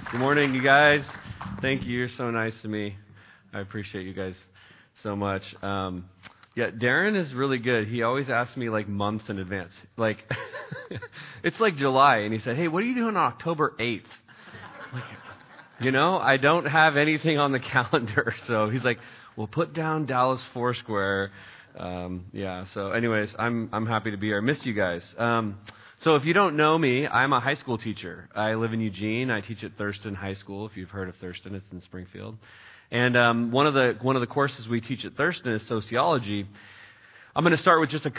Good morning, you guys. Thank you. You're so nice to me. I appreciate you guys so much. Yeah, Darren is really good. He always asks me like months in advance. Like, it's like July, and he said, "Hey, what are you doing on October 8th?" Like, I don't have anything on the calendar. So he's like, "Well, put down Dallas Foursquare." So anyways, I'm happy to be here. I missed you guys. So if you don't know me, I'm a high school teacher. I live in Eugene. I teach at Thurston High School. If you've heard of Thurston, it's in Springfield. And one of the courses we teach at Thurston is sociology. I'm going to start with just a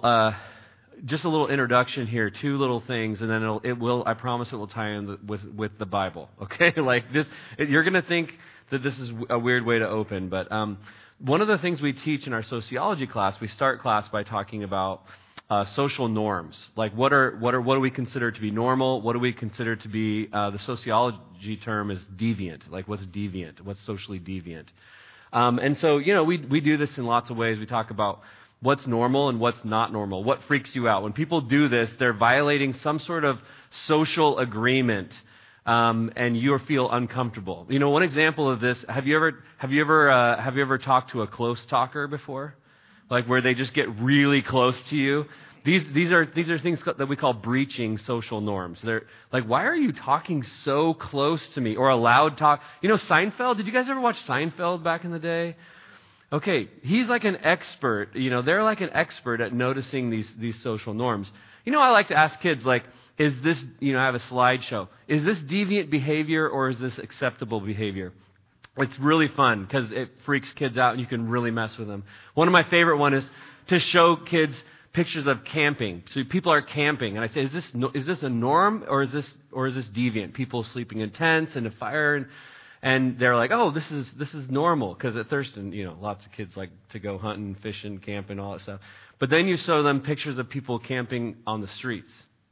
little introduction here, two little things, and then I promise it will tie in with the Bible. Okay, like this, you're going to think that this is a weird way to open, but one of the things we teach in our sociology class, we start class by talking about social norms. Like what do we consider to be normal? What do we consider to be the sociology term is deviant? Like what's deviant? What's socially deviant? And so we do this in lots of ways. We talk about what's normal and what's not normal. What freaks you out? When people do this, they're violating some sort of social agreement, and you feel uncomfortable. One example of this: have you ever talked to a close talker before? Like where they just get really close to you. These are things that we call breaching social norms. They're like, why are you talking so close to me? Or a loud talk. Seinfeld? Did you guys ever watch Seinfeld back in the day? Okay, he's like an expert. They're like an expert at noticing these social norms. I like to ask kids, like, is this, I have a slideshow. Is this deviant behavior or is this acceptable behavior? It's really fun because it freaks kids out and you can really mess with them. One of my favorite one is to show kids pictures of camping. So people are camping, and I say, is this a norm or is this deviant? People sleeping in tents and a fire, and they're like, oh, this is normal because at Thurston, lots of kids like to go hunting, fishing, camping, all that stuff. But then you show them pictures of people camping on the streets.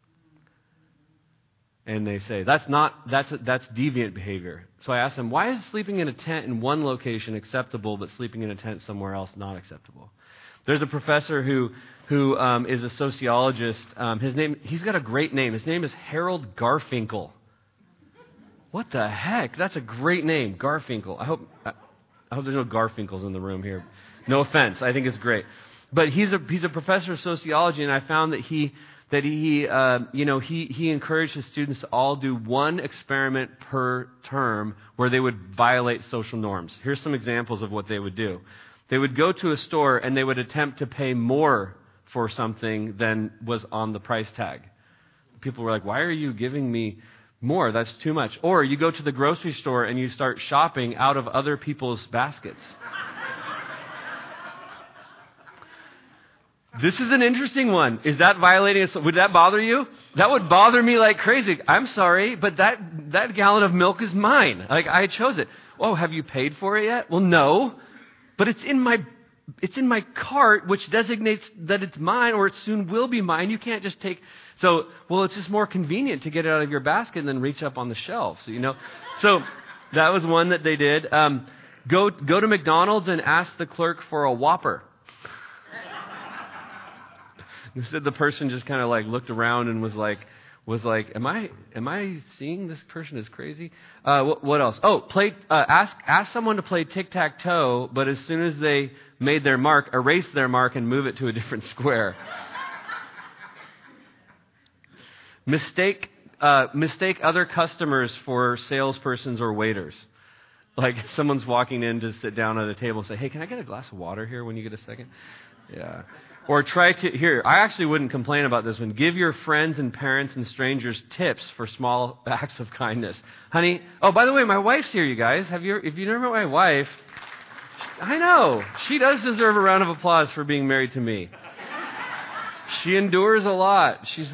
And they say, that's deviant behavior. So I asked them, why is sleeping in a tent in one location acceptable, but sleeping in a tent somewhere else not acceptable? There's a professor who is a sociologist. He's got a great name. His name is Harold Garfinkel. What the heck? That's a great name, Garfinkel. I hope there's no Garfinkels in the room here. No offense. I think it's great. But he's a professor of sociology, and I found that he encouraged his students to all do one experiment per term where they would violate social norms. Here's some examples of what they would do. They would go to a store and they would attempt to pay more for something than was on the price tag. People were like, why are you giving me more? That's too much. Or you go to the grocery store and you start shopping out of other people's baskets. This is an interesting one. Is that violating? Would that bother you? That would bother me like crazy. I'm sorry, but that gallon of milk is mine. Like I chose it. Oh, have you paid for it yet? Well, no, but it's in my cart, which designates that it's mine, or it soon will be mine. You can't just take. So, well, it's just more convenient to get it out of your basket and then reach up on the shelf. So that was one that they did. Go to McDonald's and ask the clerk for a Whopper. Instead, the person just kind of like looked around and was like, am I seeing this person as crazy? What else? Oh, ask someone to play tic-tac-toe, but as soon as they made their mark, erase their mark and move it to a different square. Mistake other customers for salespersons or waiters. Like someone's walking in to sit down at a table and say, hey, can I get a glass of water here when you get a second? Yeah. Or I actually wouldn't complain about this one. Give your friends and parents and strangers tips for small acts of kindness. Honey, oh, by the way, my wife's here, you guys. If you never met my wife, I know, she does deserve a round of applause for being married to me. She endures a lot. She's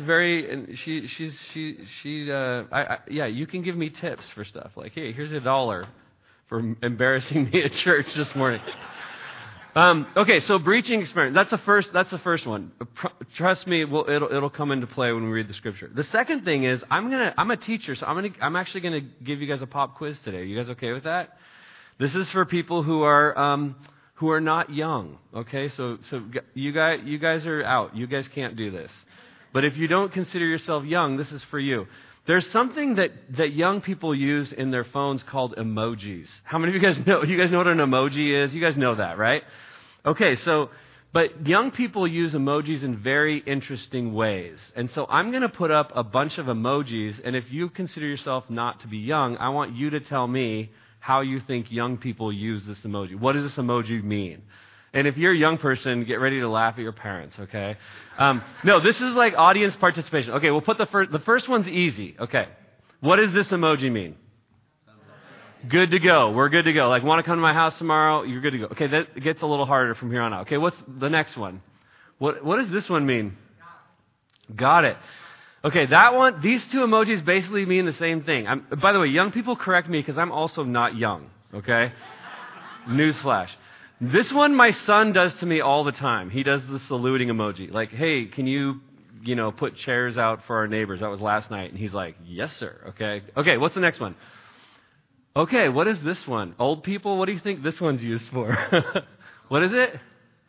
you can give me tips for stuff. Like, hey, here's $1 for embarrassing me at church this morning. Okay, so breaching experiment. That's the first one. Trust me, it'll come into play when we read the scripture. The second thing is I'm a teacher, so I'm actually gonna give you guys a pop quiz today. Are you guys okay with that? This is for people who are not young. Okay, so you guys are out. You guys can't do this. But if you don't consider yourself young, this is for you. There's something that young people use in their phones called emojis. How many of you guys know? You guys know what an emoji is? You guys know that, right? Okay, but young people use emojis in very interesting ways. And so I'm going to put up a bunch of emojis, and if you consider yourself not to be young, I want you to tell me how you think young people use this emoji. What does this emoji mean? And if you're a young person, get ready to laugh at your parents, okay? No, this is like audience participation. Okay, we'll put the first one's easy. Okay. What does this emoji mean? Good to go. We're good to go. Like, want to come to my house tomorrow? You're good to go. Okay, that gets a little harder from here on out. Okay, what's the next one? What does this one mean? Got it. Okay, that one, these two emojis basically mean the same thing. By the way, young people correct me because I'm also not young, okay? Newsflash. This one my son does to me all the time. He does the saluting emoji. Like, hey, can you put chairs out for our neighbors? That was last night. And he's like, yes, sir. Okay. Okay, what's the next one? Okay, what is this one? Old people, what do you think this one's used for? What is it?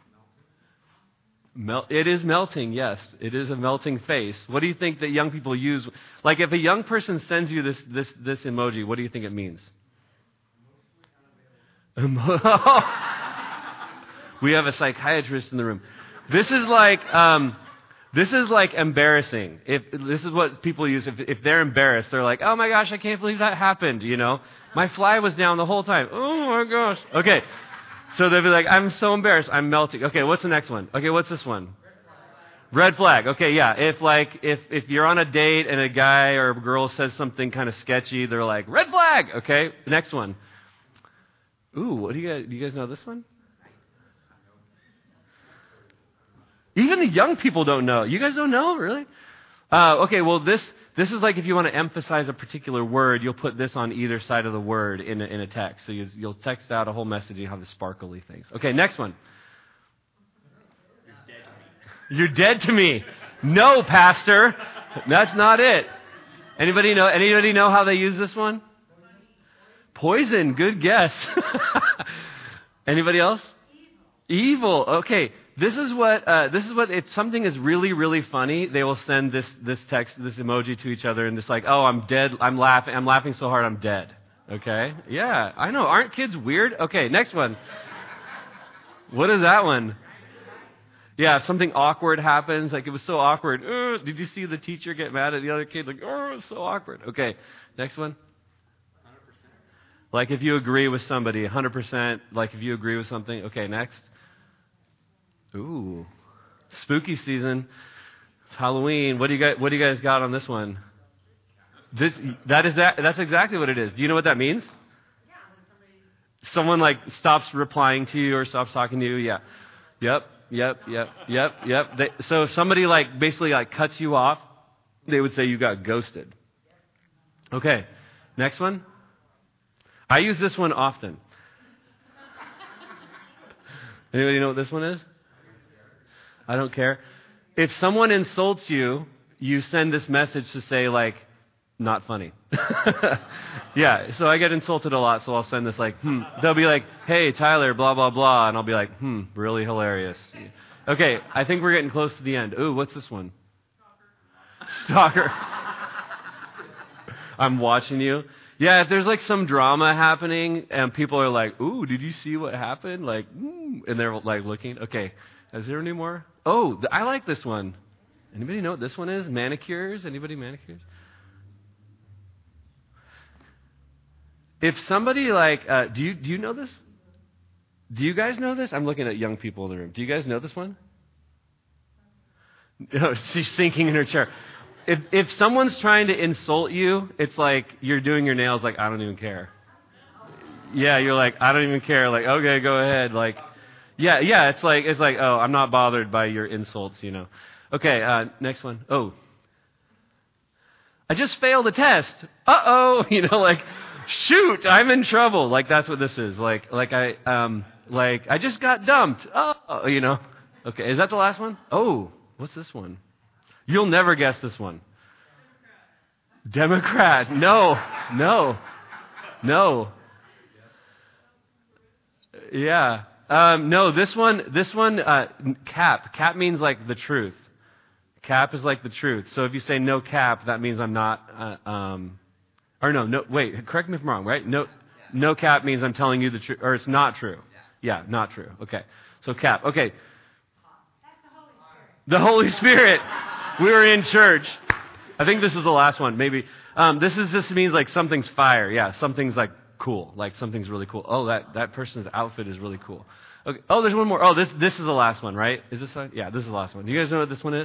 It is melting, yes. It is a melting face. What do you think that young people use? Like, if a young person sends you this emoji, what do you think it means? We have a psychiatrist in the room. This is like embarrassing. If this is what people use, if they're embarrassed, they're like, "Oh my gosh, I can't believe that happened." My fly was down the whole time. Oh my gosh. Okay, so they'll be like, "I'm so embarrassed. I'm melting." Okay, what's the next one? Okay, what's this one? Red flag. Okay, yeah. If you're on a date and a guy or a girl says something kind of sketchy, they're like, "Red flag." Okay, next one. Ooh, what do you guys know this one? Even the young people don't know. You guys don't know, really? Okay, well, this is like if you want to emphasize a particular word, you'll put this on either side of the word in a text. So you'll text out a whole message and you have the sparkly things. Okay, next one. You're dead to me. No, Pastor. That's not it. Anybody know how they use this one? Poison. Good guess. Anybody else? Evil. Okay. This is what if something is really, really funny, they will send this text, this emoji to each other and just like, "Oh, I'm dead. I'm laughing so hard I'm dead." Okay? Yeah, I know. Aren't kids weird? Okay, next one. What is that one? Yeah, if something awkward happens, like it was so awkward. Did you see the teacher get mad at the other kid? Like, oh, it's so awkward. Okay, next one. 100%. Like if you agree with somebody, 100%. Like if you agree with something. Okay, next. Ooh, spooky season. It's Halloween. What do you guys got on this one? That's exactly what it is. Do you know what that means? Someone like stops replying to you or stops talking to you. Yeah. Yep. So if somebody like basically like cuts you off, they would say you got ghosted. Okay, next one. I use this one often. Anybody know what this one is? I don't care. If someone insults you, you send this message to say, like, not funny. Yeah, so I get insulted a lot, so I'll send this like, They'll be like, "Hey, Tyler, blah, blah, blah." And I'll be like, really hilarious. Okay, I think we're getting close to the end. Ooh, what's this one? Stalker. I'm watching you. Yeah, if there's like some drama happening and people are like, "Ooh, did you see what happened?" Like, and they're like looking. Okay, is there any more? Oh, I like this one. Anybody know what this one is? Manicures? Anybody manicures? If somebody like, do you know this? Do you guys know this? I'm looking at young people in the room. Do you guys know this one? No, she's sinking in her chair. If someone's trying to insult you, it's like you're doing your nails like, "I don't even care." Yeah, you're like, "I don't even care." Like, okay, go ahead. Like, yeah. It's like, oh, I'm not bothered by your insults, Okay, next one. Oh, I just failed a test. Uh-oh, like, shoot, I'm in trouble. Like that's what this is. Like I just got dumped. Oh, Okay, is that the last one? Oh, what's this one? You'll never guess this one. Democrat. No. Yeah. No, this one, cap. Cap means like the truth. Cap is like the truth. So if you say no cap, that means I'm not, wait, correct me if I'm wrong, right? No cap means I'm telling you the truth, or it's not true. Yeah, not true. Okay. So cap. Okay. The Holy Spirit. We were in church. I think this is the last one, maybe. This means like something's fire. Yeah, something's like cool. Like something's really cool. Oh, that person's outfit is really cool. Okay. Oh, there's one more. Oh, this is the last one, right? Is this one? Yeah, this is the last one. Do you guys know what this one is?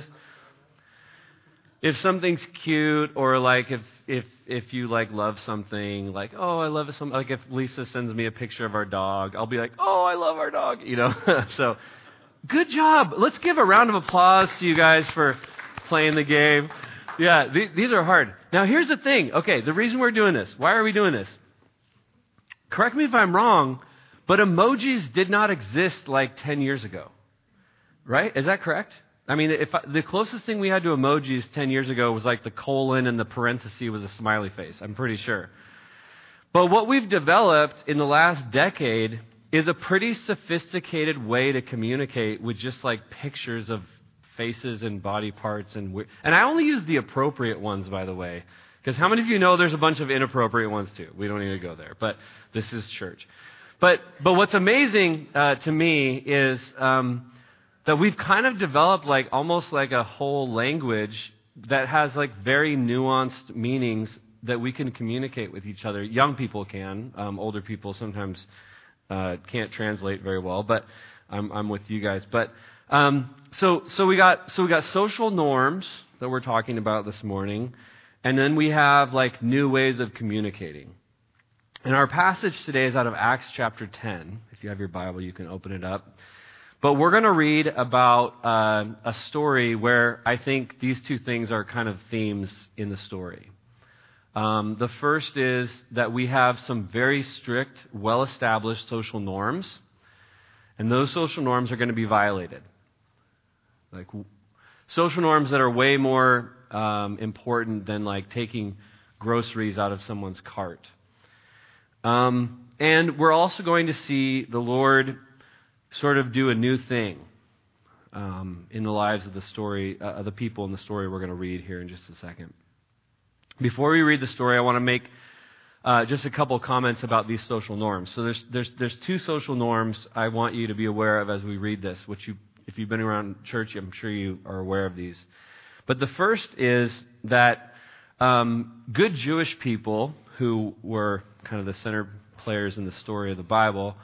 If something's cute, or like if you like love something, like, oh, I love something. Like if Lisa sends me a picture of our dog, I'll be like, oh, I love our dog. So good job. Let's give a round of applause to you guys for playing the game. Yeah, these are hard. Now, here's the thing. Okay, the reason we're doing this, why are we doing this? Correct me if I'm wrong, but emojis did not exist like 10 years ago. Right? Is that correct? I mean, the closest thing we had to emojis 10 years ago was like the colon and the parenthesis was a smiley face. I'm pretty sure. But what we've developed in the last decade is a pretty sophisticated way to communicate with just like pictures of faces and body parts and I only use the appropriate ones, by the way, because how many of you know there's a bunch of inappropriate ones too? We don't need to go there, but this is church. But what's amazing to me is that we've kind of developed like almost like a whole language that has like very nuanced meanings that we can communicate with each other. Young people can, older people sometimes can't translate very well, but I'm with you guys. But so we got social norms that we're talking about this morning, and then we have like new ways of communicating. And our passage today is out of Acts chapter 10. If you have your Bible, you can open it up. But we're going to read about a story where I think these two things are kind of themes in the story. The first is that we have some very strict, well-established social norms, and those social norms are going to be violated. Like social norms that are way more important than like taking groceries out of someone's cart. And we're also going to see the Lord sort of do a new thing in the lives of the story, the people in the story we're going to read here in just a second. Before we read the story, I want to make just a couple comments about these social norms. So there's two social norms I want you to be aware of as we read this, which if you've been around church, I'm sure you are aware of these. But the first is that good Jewish people who were kind of the center players in the story of the Bible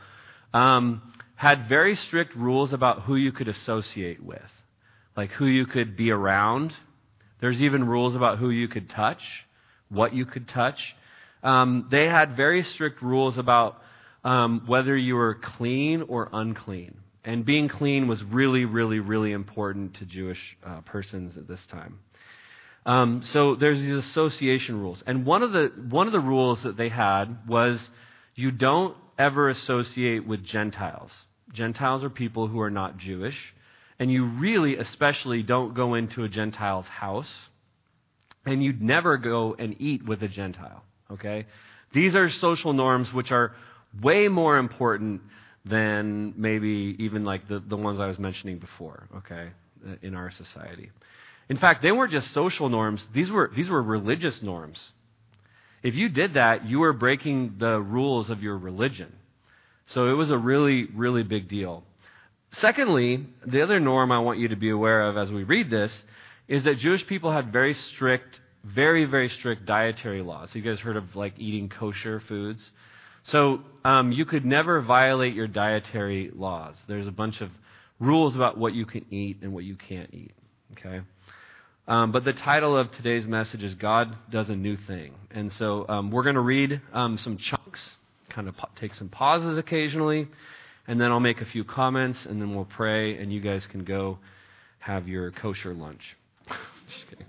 had very strict rules about who you could associate with, like who you could be around. There's even rules about who you could touch, what you could touch. They had very strict rules about whether you were clean or unclean. And being clean was really, really, really important to Jewish persons at this time. So there's these association rules. And one of the rules that they had was you don't ever associate with Gentiles. Gentiles are people who are not Jewish. And you really especially don't go into a Gentile's house. And you'd never go and eat with a Gentile. Okay? These are social norms which are way more important than maybe even like the ones I was mentioning before, okay, in our society. In fact, they weren't just social norms. These were religious norms. If you did that, you were breaking the rules of your religion. So it was a really, really big deal. Secondly, the other norm I want you to be aware of as we read this is that Jewish people had very strict, very, very strict dietary laws. You guys heard of like eating kosher foods? So you could never violate your dietary laws. There's a bunch of rules about what you can eat and what you can't eat. Okay? But the title of today's message is God Does a New Thing. And so we're going to read some chunks, kind of take some pauses occasionally, and then I'll make a few comments, and then we'll pray, and you guys can go have your kosher lunch. Just kidding.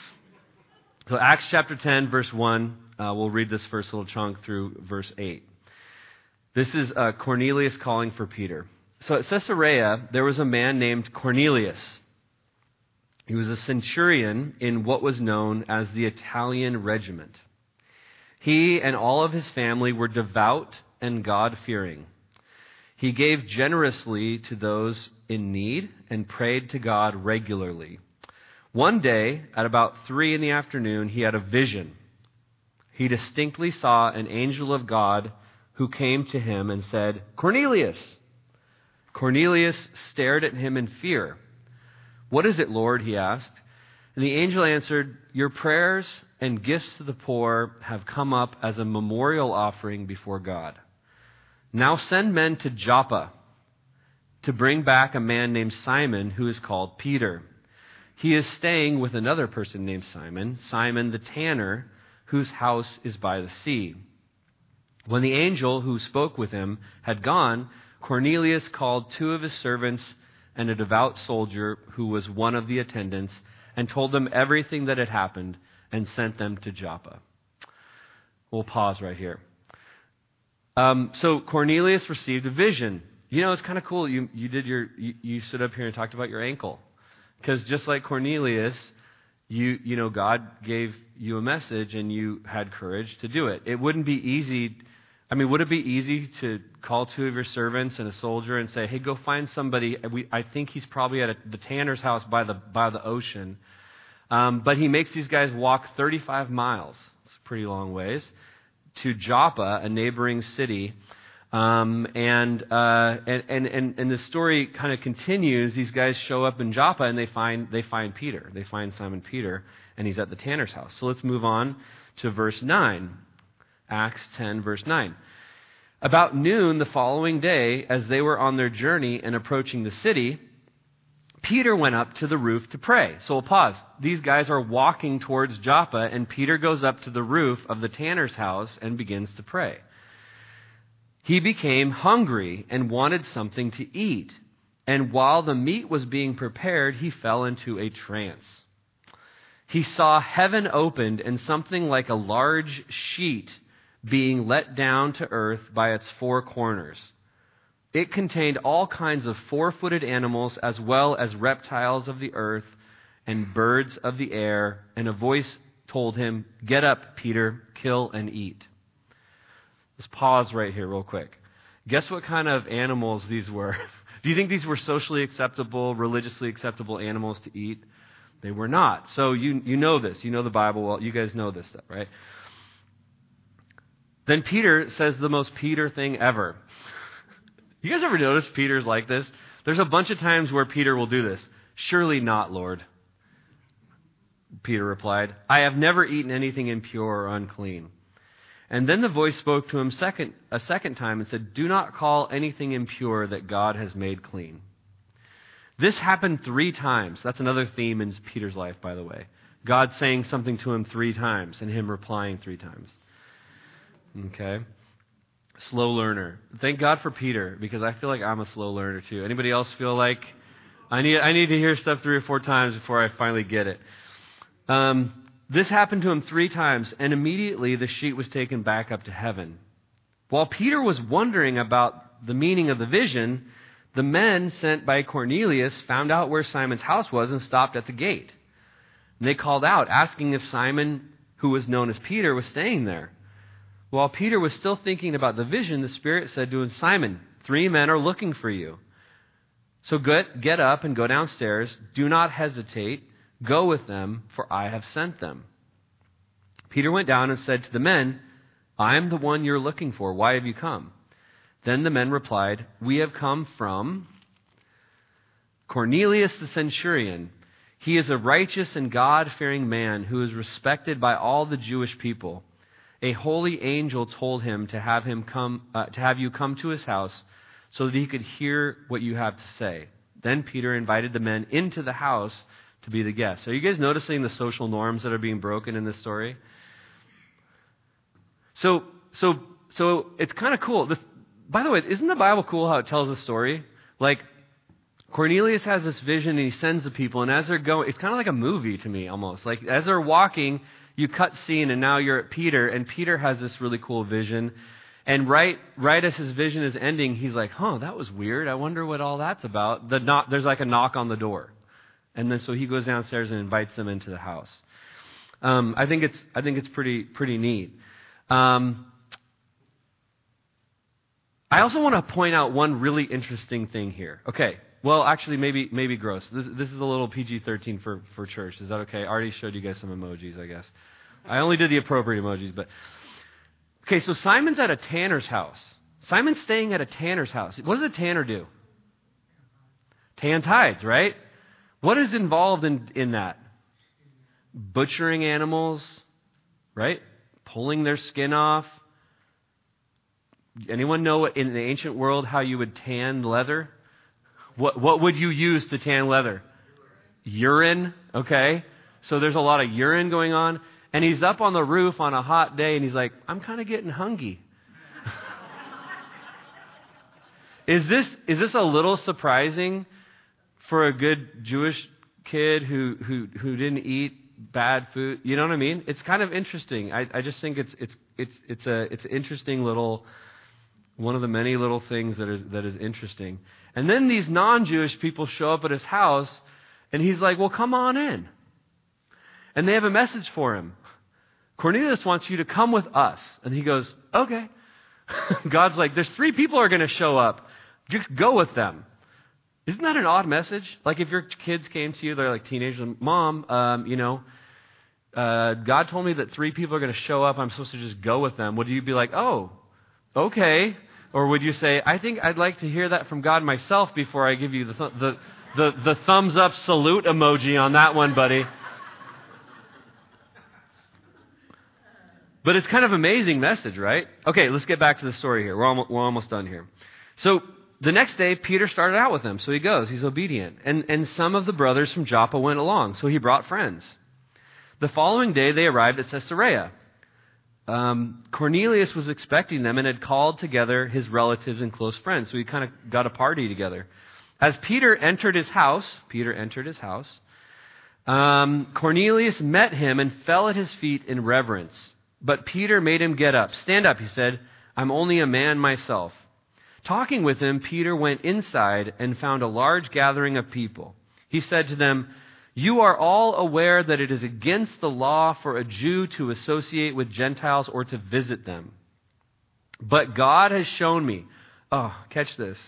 So Acts chapter 10, verse 1, we'll read this first little chunk through verse 8. This is Cornelius calling for Peter. So at Caesarea, there was a man named Cornelius. He was a centurion in what was known as the Italian regiment. He and all of his family were devout and God-fearing. He gave generously to those in need and prayed to God regularly. One day, at about 3 p.m, he had a vision. He distinctly saw an angel of God who came to him and said, "Cornelius!" Cornelius stared at him in fear. "What is it, Lord?" he asked. And the angel answered, "Your prayers and gifts to the poor have come up as a memorial offering before God. Now send men to Joppa to bring back a man named Simon who is called Peter. He is staying with another person named Simon, Simon the tanner, whose house is by the sea." When the angel who spoke with him had gone, Cornelius called 2 of his servants and a devout soldier who was one of the attendants, and told them everything that had happened, and sent them to Joppa. We'll pause right here. So Cornelius received a vision. You know, it's kind of cool. You stood up here and talked about your ankle, because just like Cornelius, you know, God gave you a message and you had courage to do it. It wouldn't be easy. I mean, would it be easy to call 2 of your servants and a soldier and say, "Hey, go find somebody"? I think he's probably at the tanner's house by the ocean. But he makes these guys walk 35 miles. It's a pretty long ways, to Joppa, a neighboring city. And the story kind of continues. These guys show up in Joppa and they find Peter. They find Simon Peter, and he's at the tanner's house. So let's move on to verse 9. Acts 10, verse 9. About noon the following day, as they were on their journey and approaching the city, Peter went up to the roof to pray. So we'll pause. These guys are walking towards Joppa, and Peter goes up to the roof of the tanner's house and begins to pray. He became hungry and wanted something to eat. And while the meat was being prepared, he fell into a trance. He saw heaven opened and something like a large sheet being let down to earth by its 4 corners. It contained all kinds of 4-footed animals, as well as reptiles of the earth and birds of the air. And a voice told him, "Get up, Peter, kill and eat." Let's pause right here real quick. Guess what kind of animals these were? Do you think these were socially acceptable, religiously acceptable animals to eat? They were not. So you know this. You know the Bible well. You guys know this stuff, right? Then Peter says the most Peter thing ever. You guys ever notice Peter's like this? There's a bunch of times where Peter will do this. "Surely not, Lord." Peter replied, "I have never eaten anything impure or unclean." And then the voice spoke to him a second time and said, "Do not call anything impure that God has made clean." This happened 3 times. That's another theme in Peter's life, by the way. God saying something to him 3 times and him replying 3 times. Okay? Slow learner. Thank God for Peter, because I feel like I'm a slow learner too. Anybody else feel like I need to hear stuff 3 or 4 times before I finally get it? This happened to him 3 times, and immediately the sheet was taken back up to heaven. While Peter was wondering about the meaning of the vision, the men sent by Cornelius found out where Simon's house was and stopped at the gate. And they called out, asking if Simon, who was known as Peter, was staying there. While Peter was still thinking about the vision, the Spirit said to him, "Simon, 3 men are looking for you. So get up and go downstairs. Do not hesitate. Go with them, for I have sent them." Peter went down and said to the men, "I am the one you're looking for. Why have you come?" Then the men replied, "We have come from Cornelius the centurion. He is a righteous and God-fearing man who is respected by all the Jewish people. A holy angel told him to have you come to his house so that he could hear what you have to say." Then Peter invited the men into the house to be the guests. Are you guys noticing the social norms that are being broken in this story? So it's kind of cool. By the way, isn't the Bible cool how it tells a story? Like, Cornelius has this vision and he sends the people, and as they're going, it's kind of like a movie to me almost. Like, as they're walking, you cut scene and now you're at Peter, and Peter has this really cool vision. And right as his vision is ending, he's like, that was weird. I wonder what all that's about. There's like a knock on the door. And then so he goes downstairs and invites them into the house. I think it's pretty neat. I also want to point out one really interesting thing here. Okay, Well, actually, maybe gross. This is a little PG-13 for church. Is that okay? I already showed you guys some emojis, I guess. I only did the appropriate emojis, but... Okay, so Simon's at a tanner's house. Simon's staying at a tanner's house. What does a tanner do? Tans hides, right? What is involved in that? Butchering animals, right? Pulling their skin off. Anyone know in the ancient world how you would tan leather? What would you use to tan leather? Urine, okay? So there's a lot of urine going on. And he's up on the roof on a hot day and he's like, I'm kind of getting hungry. Is this a little surprising for a good Jewish kid who didn't eat bad food? You know what I mean? It's kind of interesting. I just think it's an interesting little, one of the many little things that is interesting. And then these non-Jewish people show up at his house and he's like, well, come on in. And they have a message for him. Cornelius wants you to come with us. And he goes, okay. God's like, there's 3 people who are going to show up. Just go with them. Isn't that an odd message? Like if your kids came to you, they're like teenagers, Mom, God told me that 3 people are going to show up. I'm supposed to just go with them. Would you be like, oh, okay? Or would you say, I think I'd like to hear that from God myself before I give you the thumbs up salute emoji on that one, buddy? But it's kind of an amazing message, right? Okay, let's get back to the story here. We're almost done here. So the next day, Peter started out with them. So he goes. He's obedient. And some of the brothers from Joppa went along. So he brought friends. The following day, they arrived at Caesarea. Cornelius was expecting them and had called together his relatives and close friends. So he kind of got a party together. As Peter entered his house, Cornelius met him and fell at his feet in reverence. But Peter made him get up. Stand up, he said. I'm only a man myself. Talking with him, Peter went inside and found a large gathering of people. He said to them, you are all aware that it is against the law for a Jew to associate with Gentiles or to visit them. But God has shown me, catch this.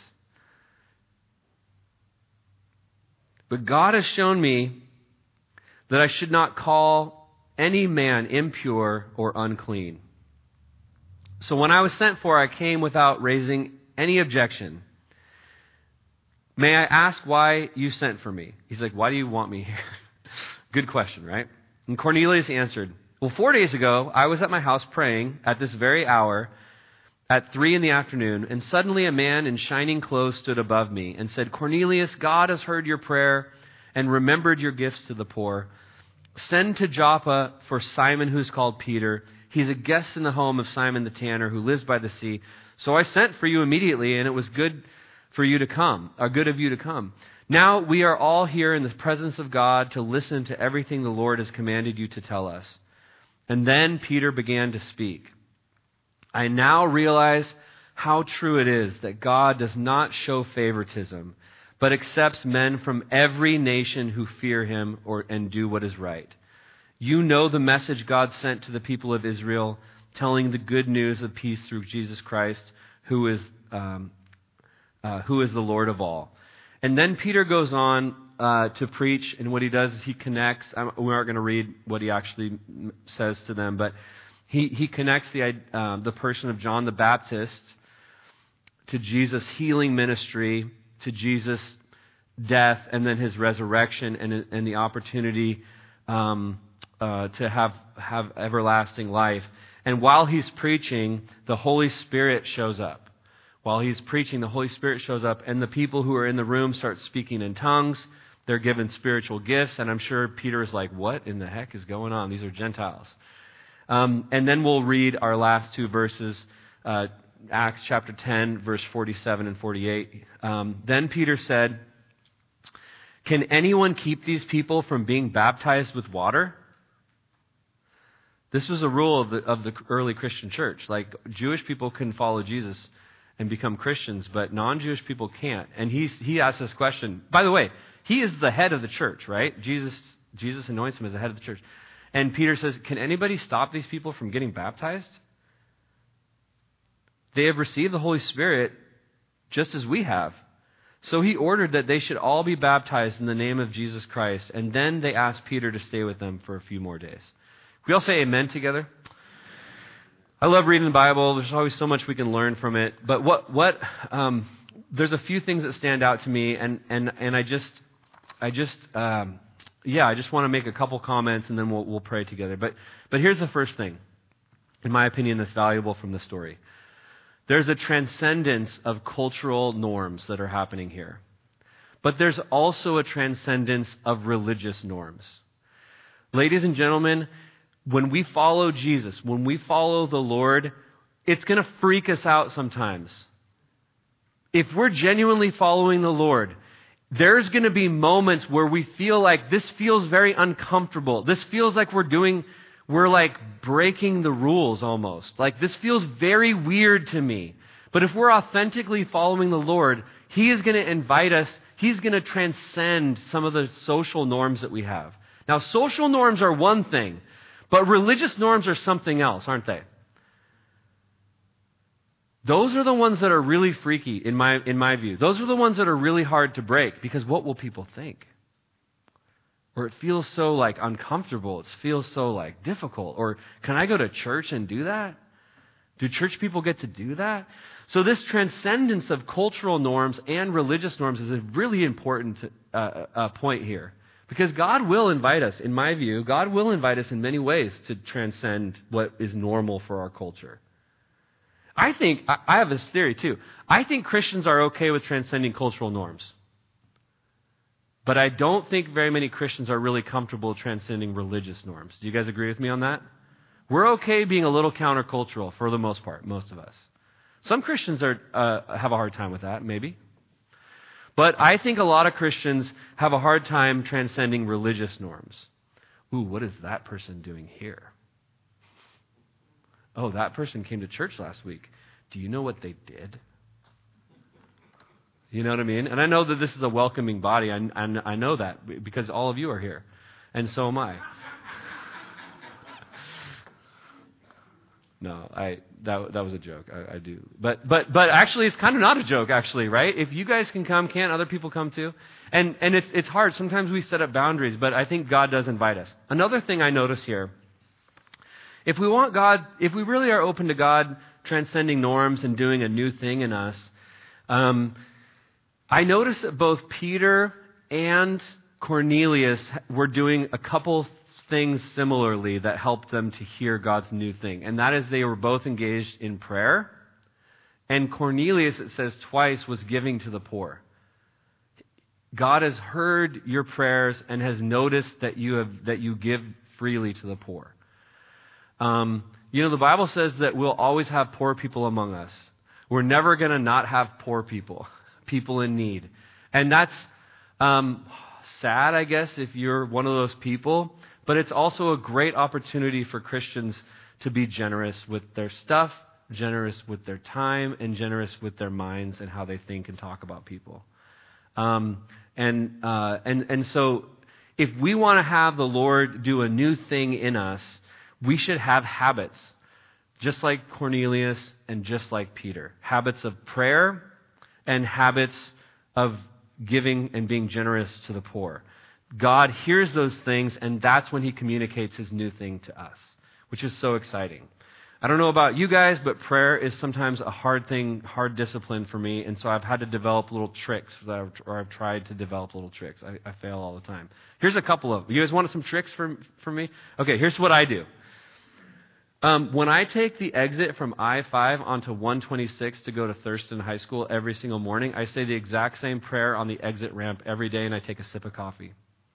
But God has shown me that I should not call any man impure or unclean. So when I was sent for, I came without raising any objection. May I ask why you sent for me? He's like, why do you want me here? Good question, right? And Cornelius answered, well, 4 days ago, I was at my house praying at this very hour at 3 p.m, and suddenly a man in shining clothes stood above me and said, Cornelius, God has heard your prayer and remembered your gifts to the poor. Send to Joppa for Simon, who's called Peter. He's a guest in the home of Simon the tanner, who lives by the sea. So I sent for you immediately, and it was good of you to come. Now we are all here in the presence of God to listen to everything the Lord has commanded you to tell us. And then Peter began to speak. I now realize how true it is that God does not show favoritism, but accepts men from every nation who fear him and do what is right. You know the message God sent to the people of Israel, telling the good news of peace through Jesus Christ, who is the Lord of all. And then Peter goes on to preach, and what he does is he connects. We aren't going to read what he actually says to them, but he connects the person of John the Baptist to Jesus' healing ministry, to Jesus' death, and then his resurrection and the opportunity to have everlasting life. And while he's preaching, the Holy Spirit shows up. While he's preaching, the Holy Spirit shows up, and the people who are in the room start speaking in tongues. They're given spiritual gifts, and I'm sure Peter is like, what in the heck is going on? These are Gentiles. And then we'll read our last 2 verses, Acts chapter 10, verse 47 and 48. Then Peter said, can anyone keep these people from being baptized with water? This was a rule of the early Christian church. Like, Jewish people can follow Jesus and become Christians, but non-Jewish people can't. And he asked this question. By the way, he is the head of the church, right? Jesus anoints him as the head of the church. And Peter says, can anybody stop these people from getting baptized? They have received the Holy Spirit just as we have. So he ordered that they should all be baptized in the name of Jesus Christ, and then they asked Peter to stay with them for a few more days. We all say amen together? I love reading the Bible. There's always so much we can learn from it. But there's a few things that stand out to me, and I just want to make a couple comments, and then we'll pray together. But here's the first thing, in my opinion, that's valuable from the story. There's a transcendence of cultural norms that are happening here. But there's also a transcendence of religious norms. Ladies and gentlemen, when we follow Jesus, when we follow the Lord, it's going to freak us out sometimes. If we're genuinely following the Lord, there's going to be moments where we feel like this feels very uncomfortable. This feels like we're like breaking the rules almost. Like this feels very weird to me. But if we're authentically following the Lord, He is going to invite us. He's going to transcend some of the social norms that we have. Now, social norms are one thing, but religious norms are something else, aren't they? Those are the ones that are really freaky in my view. Those are the ones that are really hard to break, because what will people think? Or it feels so like uncomfortable. It feels so like difficult. Or can I go to church and do that? Do church people get to do that? So this transcendence of cultural norms and religious norms is a really important point here. Because God will invite us, in my view, God will invite us in many ways to transcend what is normal for our culture. I have this theory too. I think Christians are okay with transcending cultural norms. But I don't think very many Christians are really comfortable transcending religious norms. Do you guys agree with me on that? We're okay being a little countercultural for the most part, most of us. Some Christians have a hard time with that, maybe. But I think a lot of Christians have a hard time transcending religious norms. Ooh, what is that person doing here? Oh, that person came to church last week. Do you know what they did? You know what I mean? And I know that this is a welcoming body. I know that because all of you are here. And so am I. No, that was a joke. I do. But actually it's kind of not a joke, actually, right? If you guys can come, can't other people come too? And it's hard. Sometimes we set up boundaries, but I think God does invite us. Another thing I notice here, if we really are open to God transcending norms and doing a new thing in us, I notice that both Peter and Cornelius were doing a couple things similarly that helped them to hear God's new thing. And that is they were both engaged in prayer. And Cornelius, it says twice, was giving to the poor. God has heard your prayers and has noticed that you give freely to the poor. The Bible says that we'll always have poor people among us. We're never going to not have poor people in need. And that's sad, I guess, if you're one of those people. But it's also a great opportunity for Christians to be generous with their stuff, generous with their time, and generous with their minds and how they think and talk about people. And so if we want to have the Lord do a new thing in us, we should have habits, just like Cornelius and just like Peter. Habits of prayer and habits of giving and being generous to the poor. God hears those things, and that's when He communicates His new thing to us, which is so exciting. I don't know about you guys, but prayer is sometimes a hard thing, hard discipline for me, and so I've had to develop little tricks, or I've tried to develop little tricks. I fail all the time. Here's a couple of them. You guys want some tricks for me? Okay, here's what I do. When I take the exit from I-5 onto 126 to go to Thurston High School every single morning, I say the exact same prayer on the exit ramp every day, and I take a sip of coffee.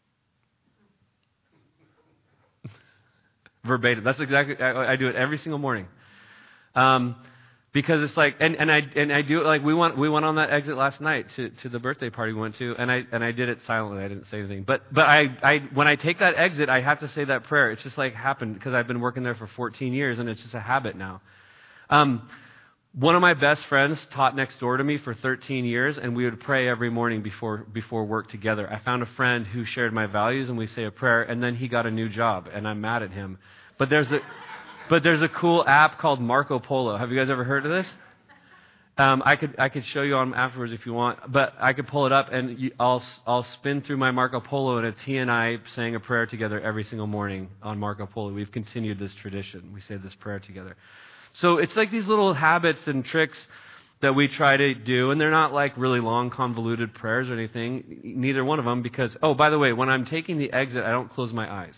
Verbatim. That's exactly, I do it every single morning. Because it's like, and I do it like we went on that exit last night to the birthday party we went to, and I did it silently. I didn't say anything. But I when I take that exit, I have to say that prayer. It's just like happened because I've been working there for 14 years, and it's just a habit now. One of my best friends taught next door to me for 13 years, and we would pray every morning before work together. I found a friend who shared my values, and we say a prayer, and then he got a new job, and I'm mad at him. But there's a cool app called Marco Polo. Have you guys ever heard of this? I could show you on afterwards if you want, but I could pull it up and I'll spin through my Marco Polo, and it's he and I saying a prayer together every single morning on Marco Polo. We've continued this tradition. We say this prayer together. So it's like these little habits and tricks that we try to do, and they're not like really long, convoluted prayers or anything. Neither one of them, because, oh, by the way, when I'm taking the exit, I don't close my eyes.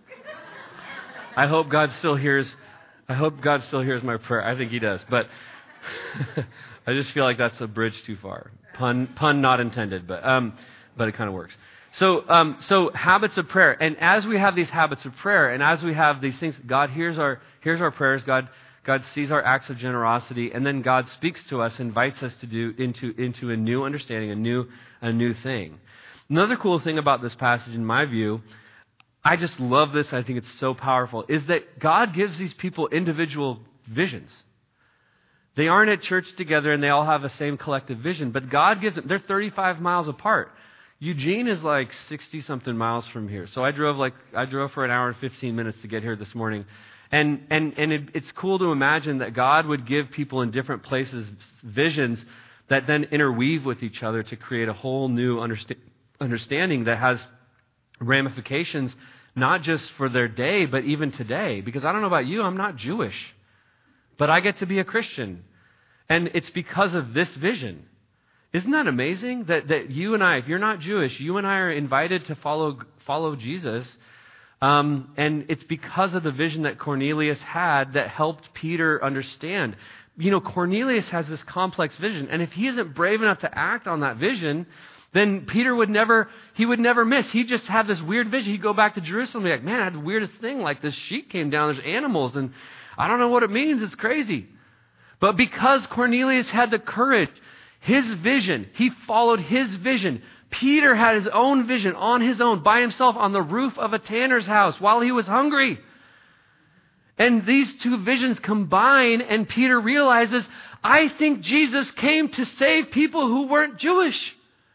I hope God still hears my prayer. I think He does, but I just feel like that's a bridge too far. Pun not intended, but it kind of works. So habits of prayer, and as we have these habits of prayer, and as we have these things, God hears our prayers. God sees our acts of generosity, and then God speaks to us, invites us to do into a new understanding, a new thing. Another cool thing about this passage, in my view, I just love this. I think it's so powerful. Is that God gives these people individual visions. They aren't at church together and they all have the same collective vision, but God gives them, they're 35 miles apart. Eugene is like 60-something miles from here. So I drove for an hour and 15 minutes to get here this morning. And it's cool to imagine that God would give people in different places visions that then interweave with each other to create a whole new understanding that has ramifications, not just for their day, but even today. Because I don't know about you, I'm not Jewish, but I get to be a Christian. And it's because of this vision. Isn't that amazing? That you and I, if you're not Jewish, you and I are invited to follow Jesus. And it's because of the vision that Cornelius had that helped Peter understand. You know, Cornelius has this complex vision. And if he isn't brave enough to act on that vision, then Peter would never miss. He just had this weird vision. He'd go back to Jerusalem and be like, man, I had the weirdest thing. Like this sheep came down, there's animals, and I don't know what it means. It's crazy. But because Cornelius had the courage, his vision, he followed his vision. Peter had his own vision on his own, by himself, on the roof of a tanner's house while he was hungry. And these two visions combine, and Peter realizes, I think Jesus came to save people who weren't Jewish.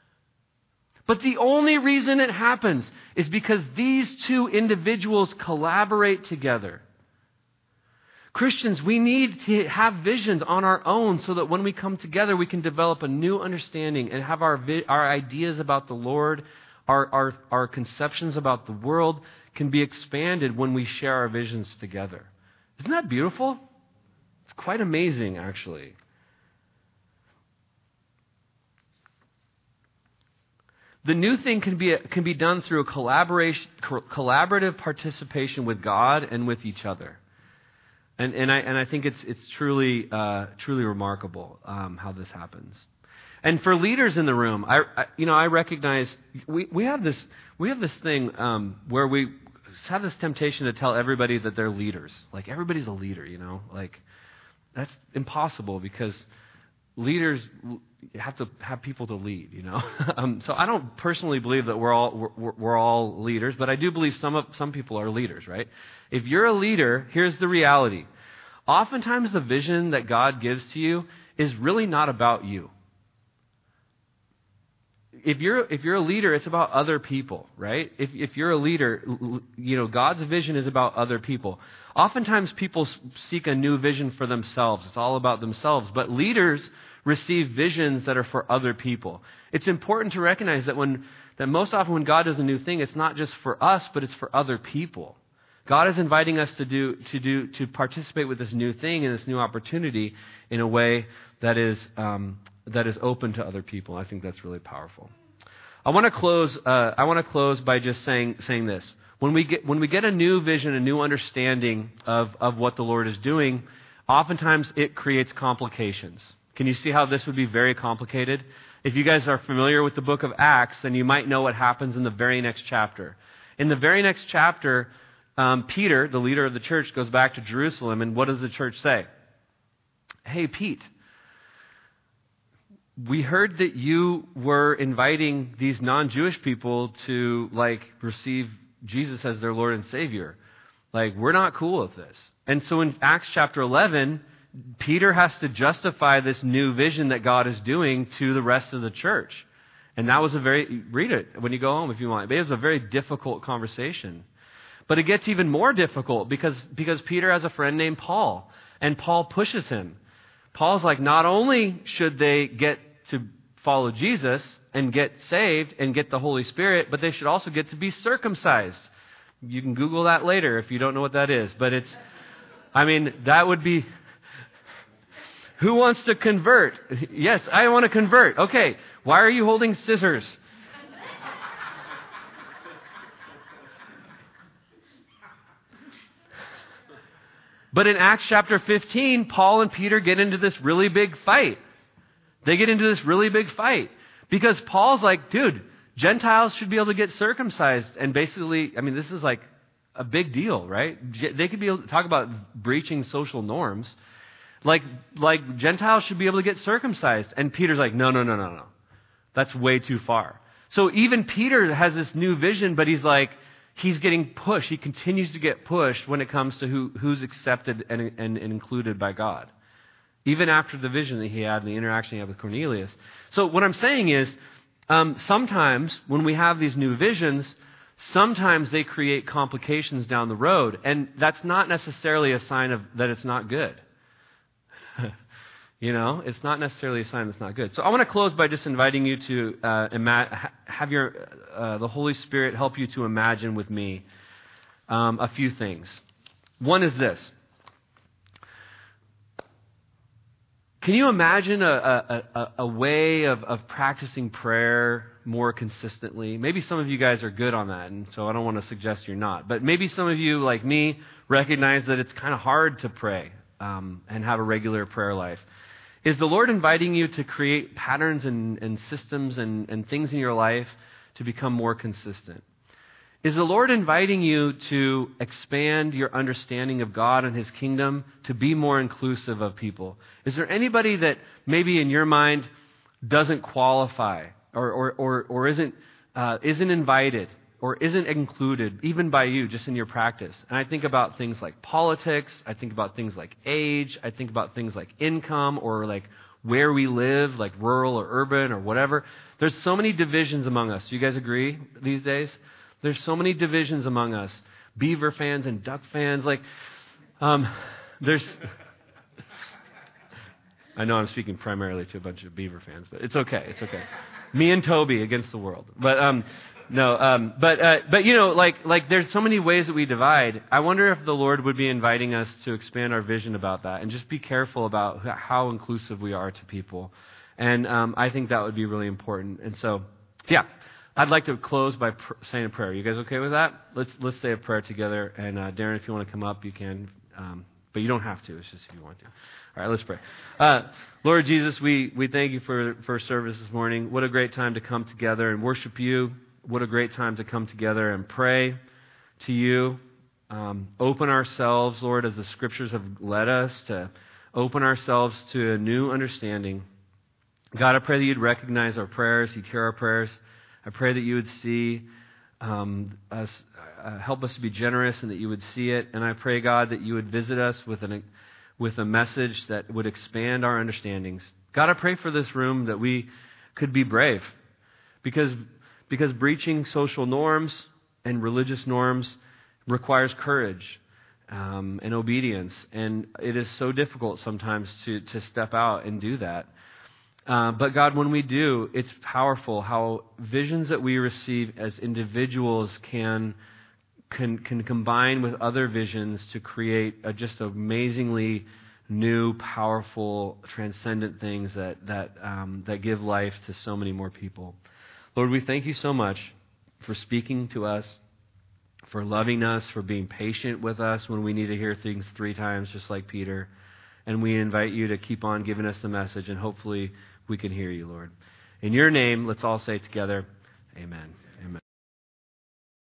But the only reason it happens is because these two individuals collaborate together. Christians, we need to have visions on our own so that when we come together, we can develop a new understanding and have our ideas about the Lord, our conceptions about the world can be expanded when we share our visions together. Isn't that beautiful? It's quite amazing, actually. The new thing can be done through a collaborative participation with God and with each other. And I think it's truly remarkable how this happens. And for leaders in the room, I recognize we have this thing where we have this temptation to tell everybody that they're leaders. Like everybody's a leader, like that's impossible because leaders have to have people to lead, So I don't personally believe that we're all leaders, but I do believe some people are leaders, right? If you're a leader, here's the reality. Oftentimes the vision that God gives to you is really not about you. If you're a leader, it's about other people, right? If you're a leader, God's vision is about other people. Oftentimes people seek a new vision for themselves. It's all about themselves. But leaders receive visions that are for other people. It's important to recognize that most often when God does a new thing, it's not just for us, but it's for other people. God is inviting us to participate with this new thing and this new opportunity in a way that is open to other people. I think that's really powerful. I want to close by just saying this. When we get a new vision, a new understanding of what the Lord is doing, oftentimes it creates complications. Can you see how this would be very complicated? If you guys are familiar with the book of Acts, then you might know what happens in the very next chapter. In the very next chapter, Peter, the leader of the church, goes back to Jerusalem, and what does the church say? Hey, Pete, we heard that you were inviting these non-Jewish people to receive Jesus as their Lord and Savior. We're not cool with this. And so in Acts chapter 11, Peter has to justify this new vision that God is doing to the rest of the church. And that was read it when you go home if you want. It was a very difficult conversation. But it gets even more difficult because Peter has a friend named Paul, and Paul pushes him. Paul's like, not only should they get to follow Jesus and get saved and get the Holy Spirit, but they should also get to be circumcised. You can Google that later if you don't know what that is. But that would be... Who wants to convert? Yes, I want to convert. Okay, why are you holding scissors? But in Acts chapter 15, Paul and Peter get into this really big fight. They get into this really big fight because Paul's like, dude, Gentiles should be able to get circumcised. And basically, this is like a big deal, right? They could be able to talk about breaching social norms. Like Gentiles should be able to get circumcised. And Peter's like, no. That's way too far. So even Peter has this new vision, but he's getting pushed. He continues to get pushed when it comes to who's accepted and included by God. Even after the vision that he had and the interaction he had with Cornelius. So what I'm saying is, sometimes when we have these new visions, sometimes they create complications down the road. And that's not necessarily a sign of that it's not good. It's not necessarily a sign that's not good. So I want to close by just inviting you to have the Holy Spirit help you to imagine with me a few things. One is this. Can you imagine a way of practicing prayer more consistently? Maybe some of you guys are good on that, and so I don't want to suggest you're not. But maybe some of you, like me, recognize that it's kind of hard to pray and have a regular prayer life. Is the Lord inviting you to create patterns and systems and things in your life to become more consistent? Is the Lord inviting you to expand your understanding of God and His kingdom to be more inclusive of people? Is there anybody that maybe in your mind doesn't qualify or isn't invited or isn't included even by you just in your practice? And I think about things like politics. I think about things like age. I think about things like income or like where we live, like rural or urban or whatever. There's so many divisions among us. Do you guys agree these days? There's so many divisions among us. Beaver fans and Duck fans. There's... I know I'm speaking primarily to a bunch of Beaver fans, but it's okay. It's okay. Me and Toby against the world. But there's so many ways that we divide. I wonder if the Lord would be inviting us to expand our vision about that and just be careful about how inclusive we are to people. And I think that would be really important. And so, yeah. I'd like to close by saying a prayer. You guys okay with that? Let's say a prayer together. And Darren, if you want to come up, you can. But you don't have to. It's just if you want to. All right, let's pray. Lord Jesus, we thank you for service this morning. What a great time to come together and worship you. What a great time to come together and pray to you. Open ourselves, Lord, as the Scriptures have led us to open ourselves to a new understanding. God, I pray that you'd recognize our prayers, you'd hear our prayers. I pray that you would see us, help us to be generous and that you would see it. And I pray, God, that you would visit us with a message that would expand our understandings. God, I pray for this room that we could be brave because breaching social norms and religious norms requires courage and obedience. And it is so difficult sometimes to step out and do that. But God, when we do, it's powerful how visions that we receive as individuals can combine with other visions to create just amazingly new, powerful, transcendent things that give life to so many more people. Lord, we thank you so much for speaking to us, for loving us, for being patient with us when we need to hear things 3 times, just like Peter. And we invite you to keep on giving us the message, and hopefully we can hear you, Lord. In your name, let's all say together, amen.